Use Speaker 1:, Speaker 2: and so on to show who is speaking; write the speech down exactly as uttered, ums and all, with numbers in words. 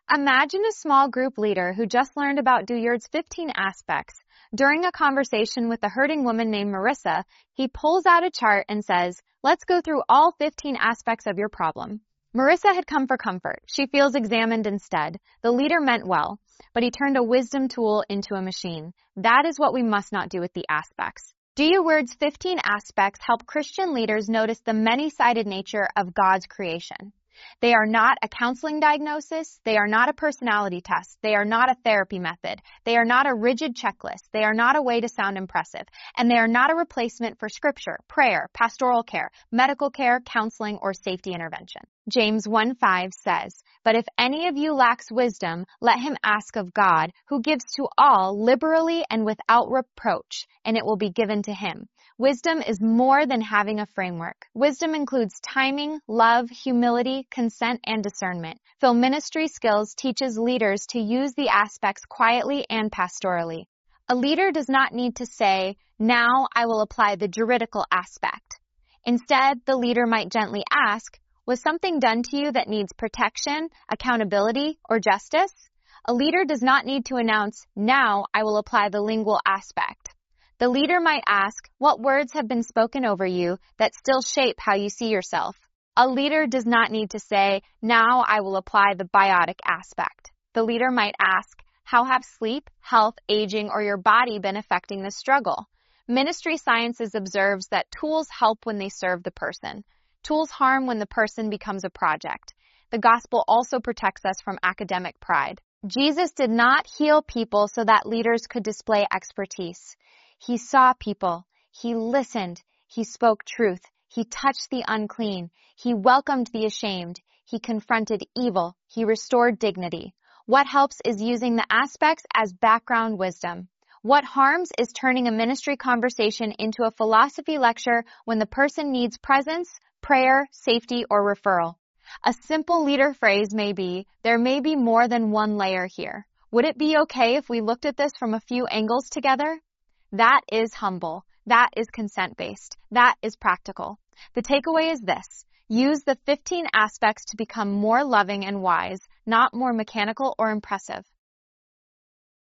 Speaker 1: Imagine a small group leader who just learned about Douillard's fifteen aspects. During a conversation with a hurting woman named Marissa, he pulls out a chart and says, "Let's go through all fifteen aspects of your problem." Marissa had come for comfort. She feels examined instead. The leader meant well, but he turned a wisdom tool into a machine. That is what we must not do with the aspects. Douillard's fifteen aspects help Christian leaders notice the many-sided nature of God's creation. They are not a counseling diagnosis. They are not a personality test. They are not a therapy method. They are not a rigid checklist. They are not a way to sound impressive. And they are not a replacement for scripture, prayer, pastoral care, medical care, counseling, or safety intervention. James one five says, "But if any of you lacks wisdom, let him ask of God, who gives to all liberally and without reproach, and it will be given to him." Wisdom is more than having a framework. Wisdom includes timing, love, humility, consent, and discernment. Phil Ministry Skills teaches leaders to use the aspects quietly and pastorally. A leader does not need to say, "Now I will apply the juridical aspect." Instead, the leader might gently ask, "Was something done to you that needs protection, accountability, or justice?" A leader does not need to announce, "Now I will apply the lingual aspect." The leader might ask, "What words have been spoken over you that still shape how you see yourself?" A leader does not need to say, "Now I will apply the biotic aspect." The leader might ask, "How have sleep, health, aging, or your body been affecting this struggle?" Ministry Sciences observes that tools help when they serve the person. Tools harm when the person becomes a project. The gospel also protects us from academic pride. Jesus did not heal people so that leaders could display expertise. He saw people. He listened. He spoke truth. He touched the unclean. He welcomed the ashamed. He confronted evil. He restored dignity. What helps is using the aspects as background wisdom. What harms is turning a ministry conversation into a philosophy lecture when the person needs presence, prayer, safety, or referral. A simple leader phrase may be, "There may be more than one layer here. Would it be okay if we looked at this from a few angles together?" That is humble. That is consent-based. That is practical. The takeaway is this: use the fifteen aspects to become more loving and wise, not more mechanical or impressive.